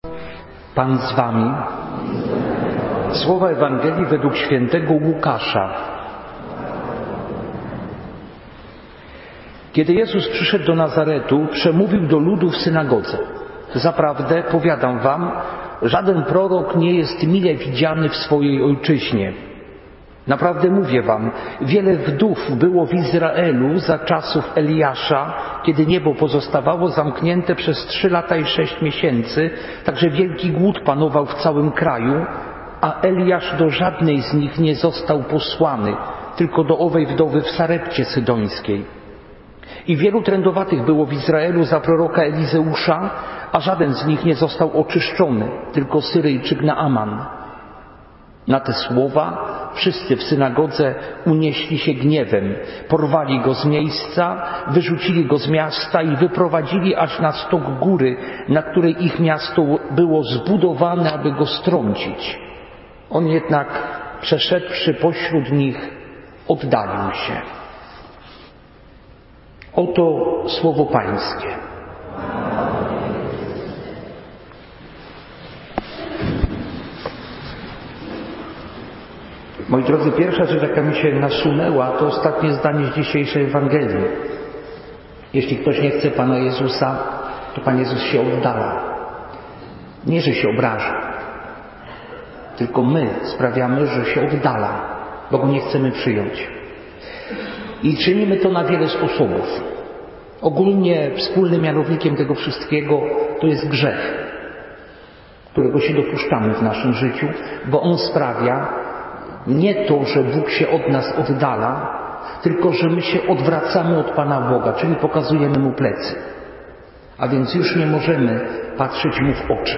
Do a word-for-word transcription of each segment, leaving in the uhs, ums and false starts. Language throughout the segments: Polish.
Pan z wami. Słowa Ewangelii według świętego Łukasza. Kiedy Jezus przyszedł do Nazaretu, przemówił do ludu w synagodze. Zaprawdę, powiadam wam, żaden prorok nie jest mile widziany w swojej ojczyźnie. Naprawdę mówię wam, wiele wdów było w Izraelu za czasów Eliasza, kiedy niebo pozostawało zamknięte przez trzy lata i sześć miesięcy, także wielki głód panował w całym kraju, a Eliasz do żadnej z nich nie został posłany, tylko do owej wdowy w Sarepcie Sydońskiej. I wielu trędowatych było w Izraelu za proroka Elizeusza, a żaden z nich nie został oczyszczony, tylko Syryjczyk Naaman. Na te słowa wszyscy w synagodze unieśli się gniewem, porwali go z miejsca, wyrzucili go z miasta i wyprowadzili aż na stok góry, na której ich miasto było zbudowane, aby go strącić. On jednak, przeszedłszy pośród nich, oddalił się. Oto słowo Pańskie. Moi drodzy, pierwsza rzecz, jaka mi się nasunęła, to ostatnie zdanie z dzisiejszej Ewangelii. Jeśli ktoś nie chce Pana Jezusa, to Pan Jezus się oddala. Nie, że się obraża, tylko my sprawiamy, że się oddala, bo Go nie chcemy przyjąć. I czynimy to na wiele sposobów. Ogólnie wspólnym mianownikiem tego wszystkiego to jest grzech, którego się dopuszczamy w naszym życiu, bo on sprawia nie to, że Bóg się od nas oddala, tylko że my się odwracamy od Pana Boga, czyli pokazujemy Mu plecy. A więc już nie możemy patrzeć Mu w oczy.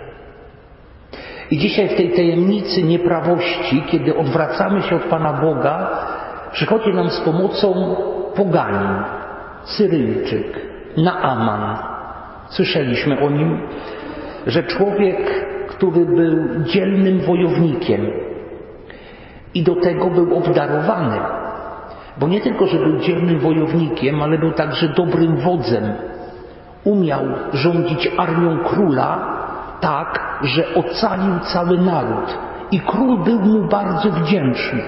I dzisiaj w tej tajemnicy nieprawości, kiedy odwracamy się od Pana Boga, przychodzi nam z pomocą poganin, Syryjczyk, Naaman. Słyszeliśmy o nim, że człowiek, który był dzielnym wojownikiem i do tego był obdarowany, bo nie tylko, że był dzielnym wojownikiem, ale był także dobrym wodzem. Umiał rządzić armią króla tak, że ocalił cały naród i król był mu bardzo wdzięczny.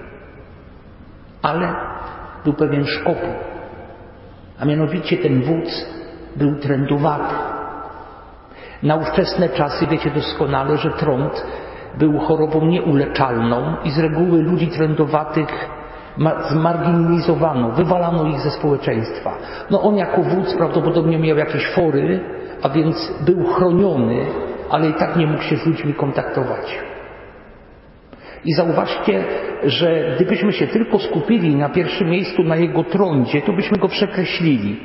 Ale był pewien szkopuł, a mianowicie ten wódz był trędowaty. Na ówczesne czasy wiecie doskonale, że trąd był chorobą nieuleczalną i z reguły ludzi trędowatych zmarginalizowano, wywalano ich ze społeczeństwa. No on jako wódz prawdopodobnie miał jakieś fory, a więc był chroniony, ale i tak nie mógł się z ludźmi kontaktować. I zauważcie, że gdybyśmy się tylko skupili na pierwszym miejscu na jego trądzie, to byśmy go przekreślili.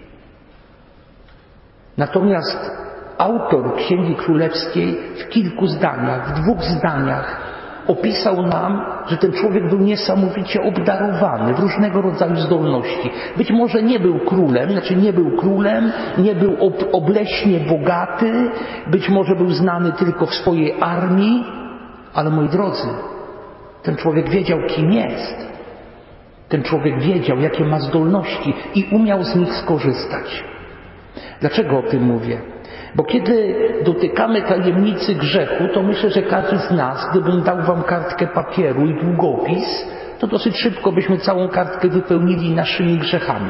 Natomiast autor Księgi Królewskiej w kilku zdaniach, w dwóch zdaniach opisał nam, że ten człowiek był niesamowicie obdarowany w różnego rodzaju zdolności. Być może nie był królem, znaczy nie był królem, nie był ob- obleśnie bogaty, być może był znany tylko w swojej armii, ale moi drodzy, ten człowiek wiedział, kim jest. Ten człowiek wiedział, jakie ma zdolności i umiał z nich skorzystać. Dlaczego o tym mówię? Bo kiedy dotykamy tajemnicy grzechu, to myślę, że każdy z nas, gdybym dał wam kartkę papieru i długopis, to dosyć szybko byśmy całą kartkę wypełnili naszymi grzechami.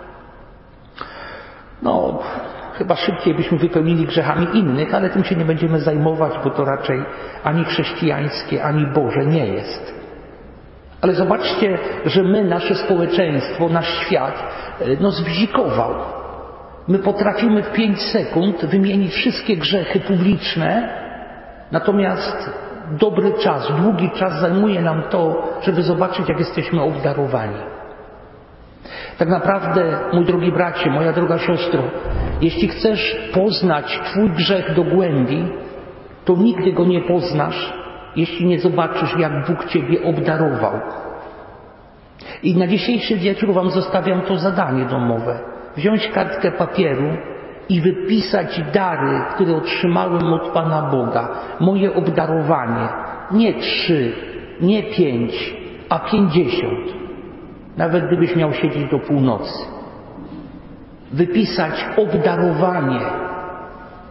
No, chyba szybciej byśmy wypełnili grzechami innych, ale tym się nie będziemy zajmować, bo to raczej ani chrześcijańskie, ani Boże nie jest. Ale zobaczcie, że my, nasze społeczeństwo, nasz świat, no zbzikował. My potrafimy w pięć sekund wymienić wszystkie grzechy publiczne, natomiast dobry czas, długi czas zajmuje nam to, żeby zobaczyć, jak jesteśmy obdarowani. Tak naprawdę, mój drogi bracie, moja droga siostro, jeśli chcesz poznać Twój grzech do głębi, to nigdy go nie poznasz, jeśli nie zobaczysz, jak Bóg Ciebie obdarował. I na dzisiejszy wieczór Wam zostawiam to zadanie domowe. Wziąć kartkę papieru i wypisać dary, które otrzymałem od Pana Boga. Moje obdarowanie. Nie trzy, nie pięć, a pięćdziesiąt. Nawet gdybyś miał siedzieć do północy. Wypisać obdarowanie.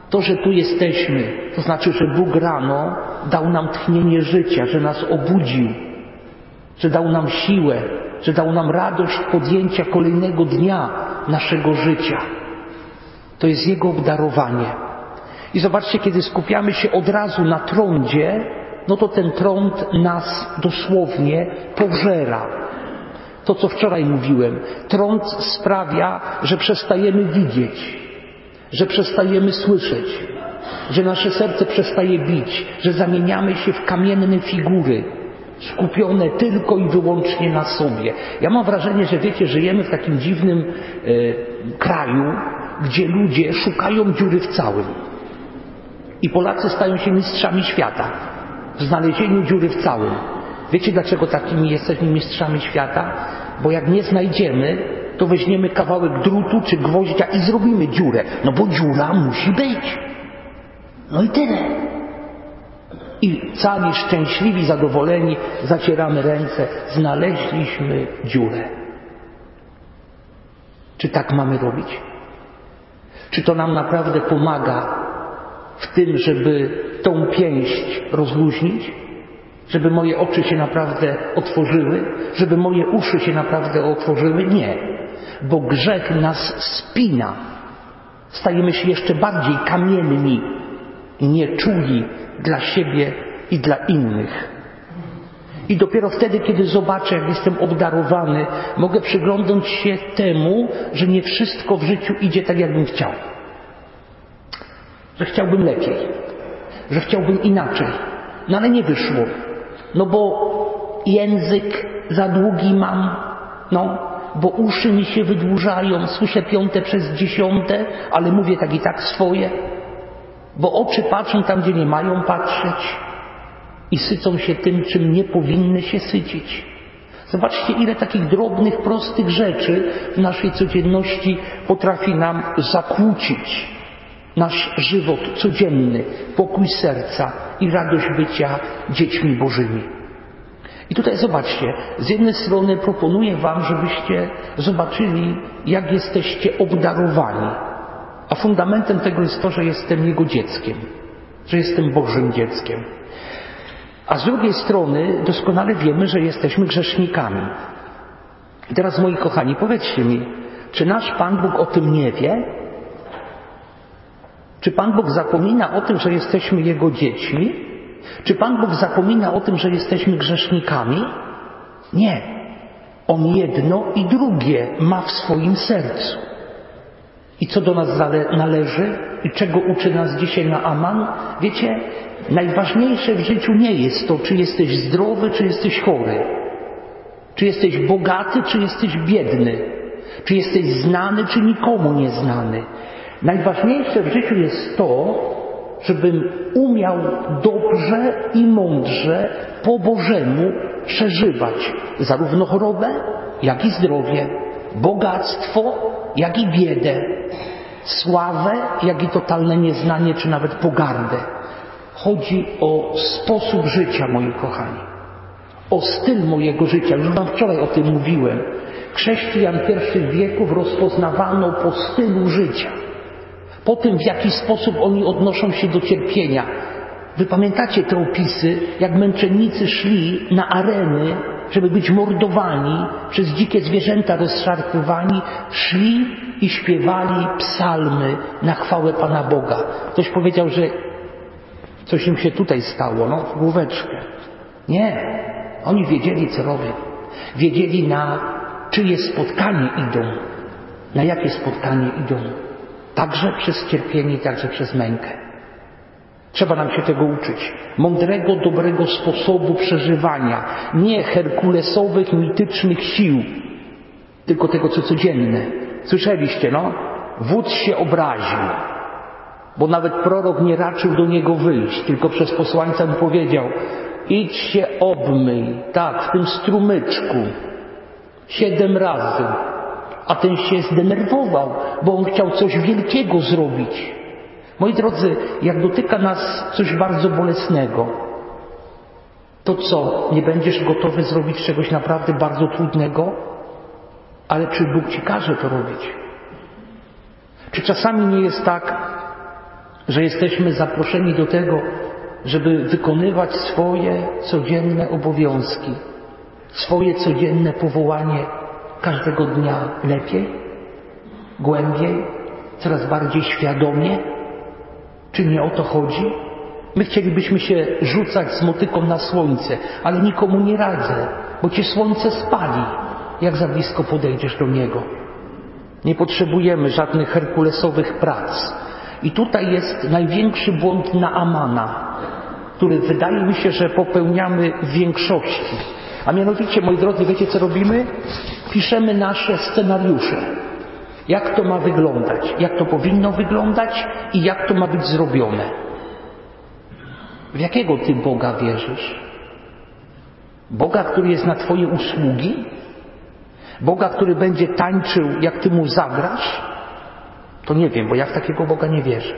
To, że tu jesteśmy, to znaczy, że Bóg rano dał nam tchnienie życia, że nas obudził, że dał nam siłę, że dał nam radość podjęcia kolejnego dnia naszego życia. To jest Jego obdarowanie. I zobaczcie, kiedy skupiamy się od razu na trądzie, no to ten trąd nas dosłownie pożera. To, co wczoraj mówiłem, trąd sprawia, że przestajemy widzieć, że przestajemy słyszeć, że nasze serce przestaje bić, że zamieniamy się w kamienne figury, skupione tylko i wyłącznie na sobie. Ja mam wrażenie, że wiecie, żyjemy w takim dziwnym e, kraju, gdzie ludzie szukają dziury w całym. I Polacy stają się mistrzami świata w znalezieniu dziury w całym. Wiecie, dlaczego takimi jesteśmy mistrzami świata? Bo jak nie znajdziemy, to weźmiemy kawałek drutu czy gwoździa i zrobimy dziurę. No bo dziura musi być. No i tyle. I cali szczęśliwi, zadowoleni, zacieramy ręce. Znaleźliśmy dziurę. Czy tak mamy robić? Czy to nam naprawdę pomaga w tym, żeby tą pięść rozluźnić? Żeby moje oczy się naprawdę otworzyły? Żeby moje uszy się naprawdę otworzyły? Nie. Bo grzech nas spina. Stajemy się jeszcze bardziej kamienni i nieczuli dla siebie i dla innych. I dopiero wtedy, kiedy zobaczę, jak jestem obdarowany, mogę przyglądać się temu, że nie wszystko w życiu idzie tak, jakbym chciał. Że chciałbym lepiej. Że chciałbym inaczej. No ale nie wyszło. No bo język za długi mam, no, bo uszy mi się wydłużają, słyszę piąte przez dziesiąte, ale mówię tak i tak swoje. Bo oczy patrzą tam, gdzie nie mają patrzeć i sycą się tym, czym nie powinny się sycić. Zobaczcie, ile takich drobnych, prostych rzeczy w naszej codzienności potrafi nam zakłócić nasz żywot codzienny, pokój serca i radość bycia dziećmi Bożymi. I tutaj zobaczcie, z jednej strony proponuję wam, żebyście zobaczyli, jak jesteście obdarowani. A fundamentem tego jest to, że jestem Jego dzieckiem, że jestem Bożym dzieckiem. A z drugiej strony doskonale wiemy, że jesteśmy grzesznikami. I teraz, moi kochani, powiedzcie mi, czy nasz Pan Bóg o tym nie wie? Czy Pan Bóg zapomina o tym, że jesteśmy Jego dziećmi? Czy Pan Bóg zapomina o tym, że jesteśmy grzesznikami? Nie. On jedno i drugie ma w swoim sercu. I co do nas należy? I czego uczy nas dzisiaj Naaman? Wiecie, najważniejsze w życiu nie jest to, czy jesteś zdrowy, czy jesteś chory. Czy jesteś bogaty, czy jesteś biedny. Czy jesteś znany, czy nikomu nieznany. Najważniejsze w życiu jest to, żebym umiał dobrze i mądrze po Bożemu przeżywać zarówno chorobę, jak i zdrowie, bogactwo, jak i biedę, sławę, jak i totalne nieznanie, czy nawet pogardę. Chodzi o sposób życia, moi kochani. O styl mojego życia. Już wam wczoraj o tym mówiłem. Chrześcijan pierwszych wieków rozpoznawano po stylu życia. Po tym, w jaki sposób oni odnoszą się do cierpienia. Wy pamiętacie te opisy, jak męczennicy szli na areny, żeby być mordowani, przez dzikie zwierzęta rozszarpywani, szli i śpiewali psalmy na chwałę Pana Boga. Ktoś powiedział, że coś im się tutaj stało, no, główeczkę. Nie. Oni wiedzieli, co robią. Wiedzieli, na czyje spotkanie idą. Na jakie spotkanie idą. Także przez cierpienie, także przez mękę. Trzeba nam się tego uczyć. Mądrego, dobrego sposobu przeżywania. Nie herkulesowych, mitycznych sił. Tylko tego, co codzienne. Słyszeliście, no? Wódz się obraził. Bo nawet prorok nie raczył do niego wyjść. Tylko przez posłańca mu powiedział: idź się obmyj. Tak, w tym strumyczku. Siedem razy. A ten się zdenerwował, bo on chciał coś wielkiego zrobić. Moi drodzy, jak dotyka nas coś bardzo bolesnego, to co, nie będziesz gotowy zrobić czegoś naprawdę bardzo trudnego? Ale czy Bóg ci każe to robić? Czy czasami nie jest tak, że jesteśmy zaproszeni do tego, żeby wykonywać swoje codzienne obowiązki, swoje codzienne powołanie każdego dnia lepiej, głębiej, coraz bardziej świadomie? Czy nie o to chodzi? My chcielibyśmy się rzucać z motyką na słońce, ale nikomu nie radzę, bo cię słońce spali, jak za blisko podejdziesz do niego. Nie potrzebujemy żadnych herkulesowych prac. I tutaj jest największy błąd Naamana, który wydaje mi się, że popełniamy w większości. A mianowicie, moi drodzy, wiecie co robimy? Piszemy nasze scenariusze. Jak to ma wyglądać? Jak to powinno wyglądać? I jak to ma być zrobione? W jakiego Ty Boga wierzysz? Boga, który jest na Twoje usługi? Boga, który będzie tańczył, jak Ty Mu zagrasz? To nie wiem, bo ja w takiego Boga nie wierzę.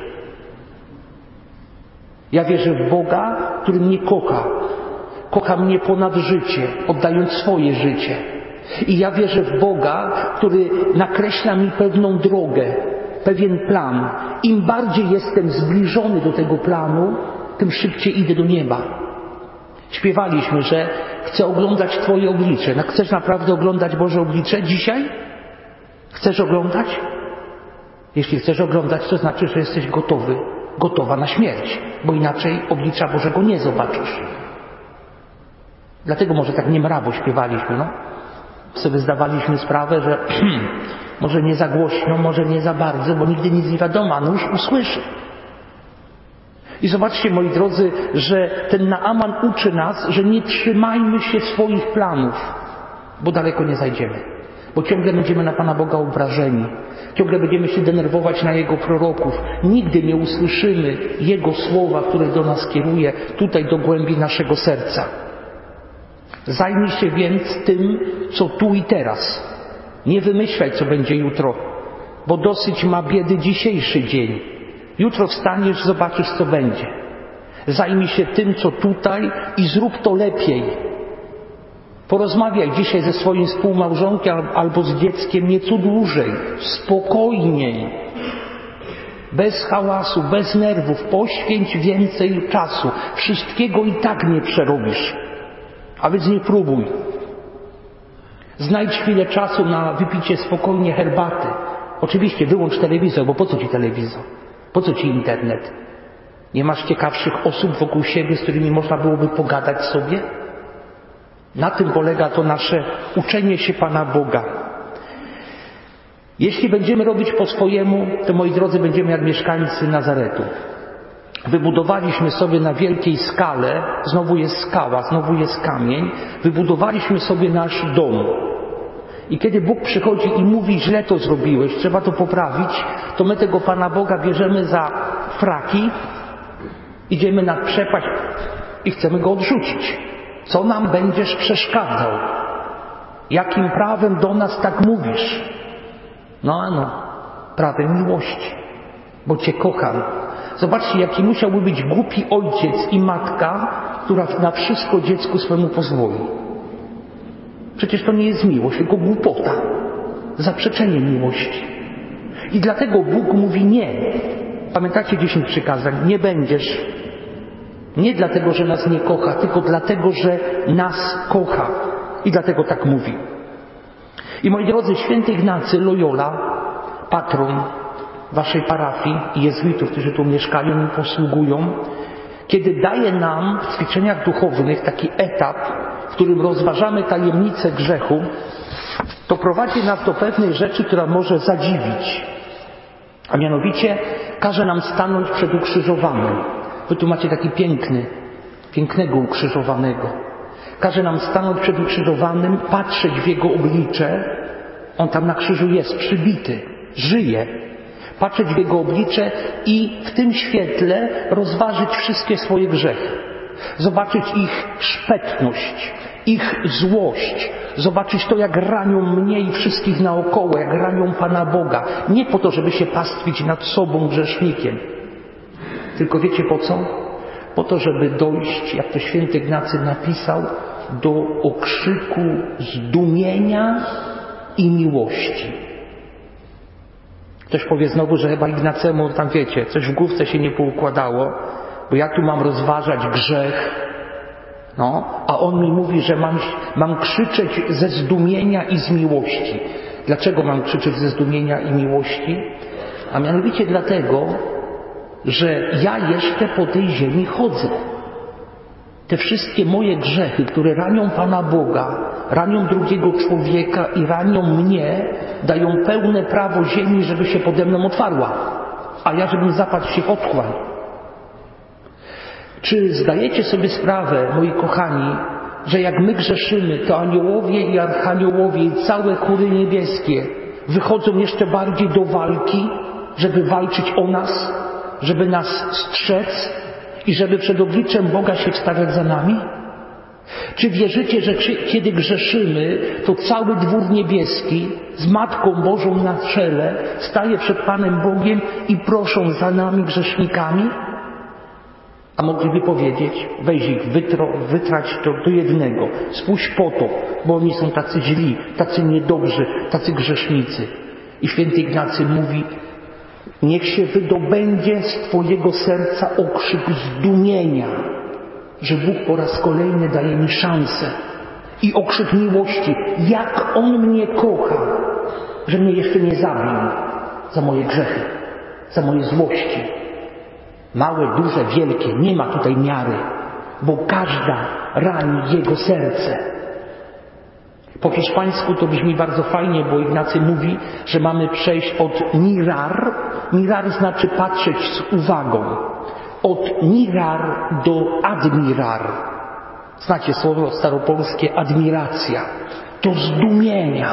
Ja wierzę w Boga, który mnie kocha. Kocha mnie ponad życie, oddając swoje życie. I ja wierzę w Boga, który nakreśla mi pewną drogę, pewien plan. Im bardziej jestem zbliżony do tego planu, tym szybciej idę do nieba. Śpiewaliśmy, że chcę oglądać Twoje oblicze. No, chcesz naprawdę oglądać Boże oblicze dzisiaj? Chcesz oglądać? Jeśli chcesz oglądać, to znaczy, że jesteś gotowy, gotowa na śmierć, bo inaczej oblicza Bożego nie zobaczysz. Dlatego może tak niemrawo śpiewaliśmy, no. Sobie zdawaliśmy sprawę, że może nie za głośno, może nie za bardzo, bo nigdy nic nie wiadomo, a no już usłyszy. I zobaczcie, moi drodzy, że ten Naaman uczy nas, że nie trzymajmy się swoich planów, bo daleko nie zajdziemy. Bo ciągle będziemy na Pana Boga obrażeni. Ciągle będziemy się denerwować na Jego proroków. Nigdy nie usłyszymy Jego słowa, które do nas kieruje, tutaj do głębi naszego serca. Zajmij się więc tym, co tu i teraz. Nie wymyślaj, co będzie jutro, bo dosyć ma biedy dzisiejszy dzień. Jutro wstaniesz, zobaczysz, co będzie. Zajmij się tym, co tutaj i zrób to lepiej. Porozmawiaj dzisiaj ze swoim współmałżonkiem albo z dzieckiem nieco dłużej, spokojniej, bez hałasu, bez nerwów. Poświęć więcej czasu. Wszystkiego i tak nie przerobisz. A więc nie próbuj. Znajdź chwilę czasu na wypicie spokojnie herbaty. Oczywiście wyłącz telewizor, bo po co Ci telewizor? Po co Ci internet? Nie masz ciekawszych osób wokół siebie, z którymi można byłoby pogadać sobie? Na tym polega to nasze uczenie się Pana Boga. Jeśli będziemy robić po swojemu, to, moi drodzy, będziemy jak mieszkańcy Nazaretu. Wybudowaliśmy sobie na wielkiej skale, znowu jest skała, znowu jest kamień, wybudowaliśmy sobie nasz dom. I kiedy Bóg przychodzi i mówi, źle to zrobiłeś, trzeba to poprawić, to my tego Pana Boga bierzemy za fraki, idziemy nad przepaść i chcemy Go odrzucić. Co nam będziesz przeszkadzał? Jakim prawem do nas tak mówisz? No ano, prawem miłości, bo Cię kocham. Zobaczcie, jaki musiałby być głupi ojciec i matka, która na wszystko dziecku swemu pozwoli. Przecież to nie jest miłość, tylko głupota. Zaprzeczenie miłości. I dlatego Bóg mówi nie. Pamiętacie dziesięć przykazań? Nie będziesz. Nie dlatego, że nas nie kocha, tylko dlatego, że nas kocha. I dlatego tak mówi. I moi drodzy, święty Ignacy Loyola, patron waszej parafii i jezuitów, którzy tu mieszkają i posługują, kiedy daje nam w ćwiczeniach duchownych taki etap, w którym rozważamy tajemnicę grzechu, to prowadzi nas do pewnej rzeczy, która może zadziwić. A mianowicie każe nam stanąć przed ukrzyżowanym. Wy tu macie taki piękny, pięknego ukrzyżowanego. Każe nam stanąć przed ukrzyżowanym, patrzeć w Jego oblicze. On tam na krzyżu jest, przybity, żyje. Patrzeć w Jego oblicze i w tym świetle rozważyć wszystkie swoje grzechy. Zobaczyć ich szpetność, ich złość. Zobaczyć to, jak ranią mnie i wszystkich naokoło, jak ranią Pana Boga. Nie po to, żeby się pastwić nad sobą grzesznikiem. Tylko wiecie po co? Po to, żeby dojść, jak to święty Ignacy napisał, do okrzyku zdumienia i miłości. Ktoś powie znowu, że chyba Ignacemu, tam wiecie, coś w główce się nie poukładało, bo ja tu mam rozważać grzech, no, a on mi mówi, że mam, mam krzyczeć ze zdumienia i z miłości. Dlaczego mam krzyczeć ze zdumienia i miłości? A mianowicie dlatego, że ja jeszcze po tej ziemi chodzę. Te wszystkie moje grzechy, które ranią Pana Boga, ranią drugiego człowieka i ranią mnie, dają pełne prawo ziemi, żeby się pode mną otwarła, a ja żebym zapadł się w otchłań. Czy zdajecie sobie sprawę, moi kochani, że jak my grzeszymy, to aniołowie i archaniołowie i całe chóry niebieskie wychodzą jeszcze bardziej do walki, żeby walczyć o nas, żeby nas strzec i żeby przed obliczem Boga się wstawiać za nami? Czy wierzycie, że kiedy grzeszymy, to cały dwór niebieski z Matką Bożą na czele staje przed Panem Bogiem i proszą za nami grzesznikami? A mogliby powiedzieć, weź ich, wytro, wytrać to do jednego, spójrz po to, bo oni są tacy źli, tacy niedobrzy, tacy grzesznicy. I święty Ignacy mówi, niech się wydobędzie z Twojego serca okrzyk zdumienia, że Bóg po raz kolejny daje mi szansę, i okrzyk miłości, jak On mnie kocha, że mnie jeszcze nie zabił za moje grzechy, za moje złości. Małe, duże, wielkie, nie ma tutaj miary, bo każda rani Jego serce. Po hiszpańsku to brzmi bardzo fajnie, bo Ignacy mówi, że mamy przejść od mirar, mirar znaczy patrzeć z uwagą, od mirar do admirar. Znacie słowo staropolskie admiracja, to zdumienia,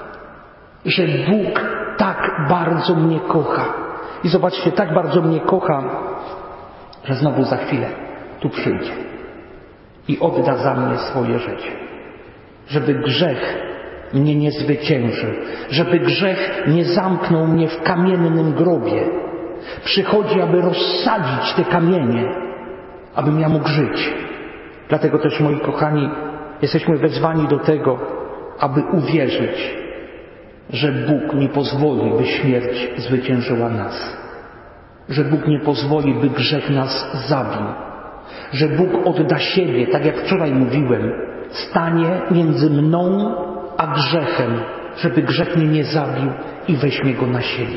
że Bóg tak bardzo mnie kocha. I zobaczcie, tak bardzo mnie kocha, że znowu za chwilę tu przyjdzie i odda za mnie swoje życie. Żeby grzech mnie nie zwyciężył, żeby grzech nie zamknął mnie w kamiennym grobie. Przychodzi, aby rozsadzić te kamienie, abym ja mógł żyć. Dlatego też, moi kochani, jesteśmy wezwani do tego, aby uwierzyć, że Bóg nie pozwoli, by śmierć zwyciężyła nas. Że Bóg nie pozwoli, by grzech nas zabił. Że Bóg odda siebie, tak jak wczoraj mówiłem, stanie między mną a grzechem, żeby grzech mnie nie zabił i weźmie go na siebie.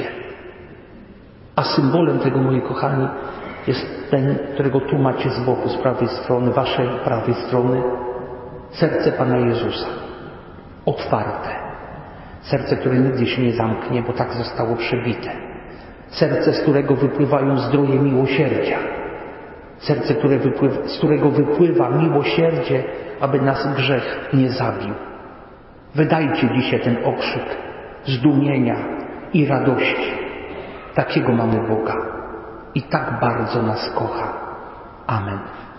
A symbolem tego, moi kochani, jest ten, którego tu macie z boku, z prawej strony, waszej prawej strony, serce Pana Jezusa. Otwarte. Serce, które nigdy się nie zamknie, bo tak zostało przebite. Serce, z którego wypływają zdroje miłosierdzia. Serce, które wypływa, z którego wypływa miłosierdzie, aby nas grzech nie zabił. Wydajcie dzisiaj ten okrzyk zdumienia i radości. Takiego mamy Boga i tak bardzo nas kocha. Amen.